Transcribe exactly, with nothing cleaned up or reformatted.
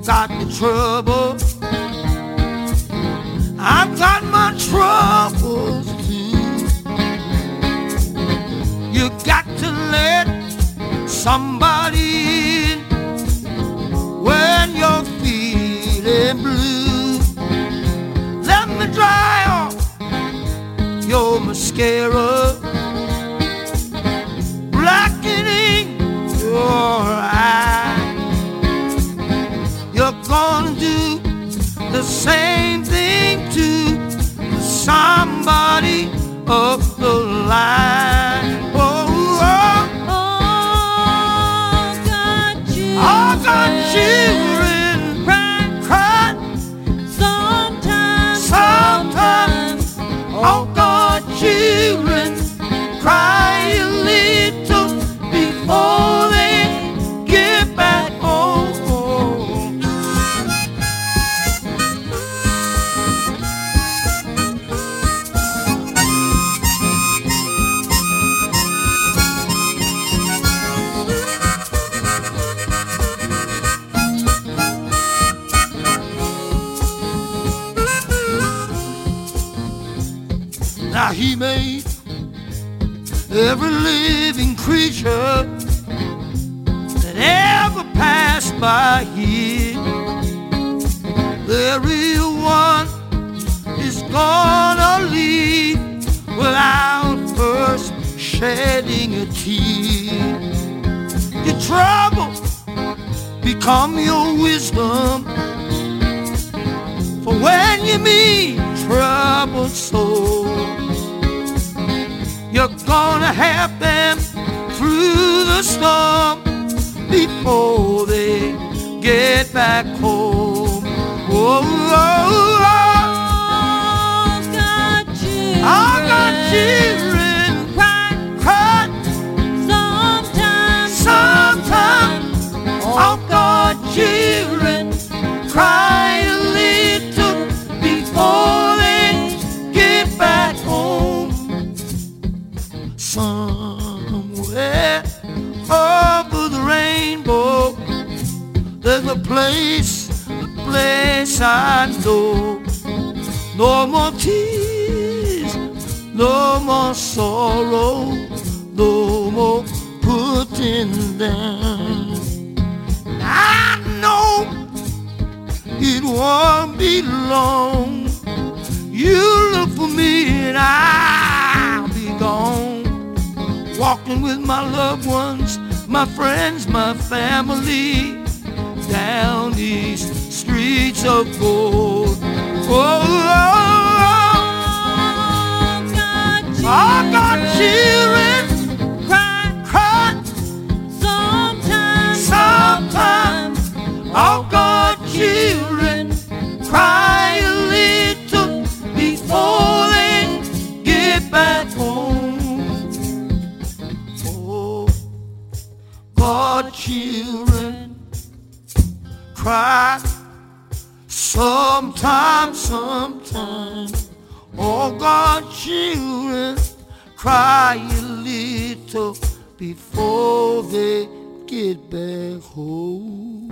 got the trouble. I've got my troubles too. You got to let somebody in when you're feeling blue. Let me dry off your mascara, blackening your eye. You're gonna do the same thing to somebody up the line. Oh, oh, oh, got you. I got children Cry, cry sometimes, sometimes. Oh, God, children cry a little before they get back home. Now he made every living creature that ever passed by here. Every one is gonna leave without first shedding a tear. Your trouble become your wisdom, for when you meet troubled souls, you're gonna help them through the storm before they get back home. Oh, oh, oh, got you. I got children Cry, cry sometimes, sometimes. Oh, God, children cry a little before they get back home. Somewhere over the rainbow, there's a place, a place I know. No more tears, no more sorrow, no more putting down. I know it won't be long. You look for me and I'll be gone, walking with my loved ones, my friends, my family, down these streets of gold. Oh, oh, oh, got you. oh, I got children Cry, cry sometimes, sometimes. Oh, God, children cry a little before they get back home. Oh, God, children cry sometimes, sometimes. Oh, God, children cry a little before they get back home.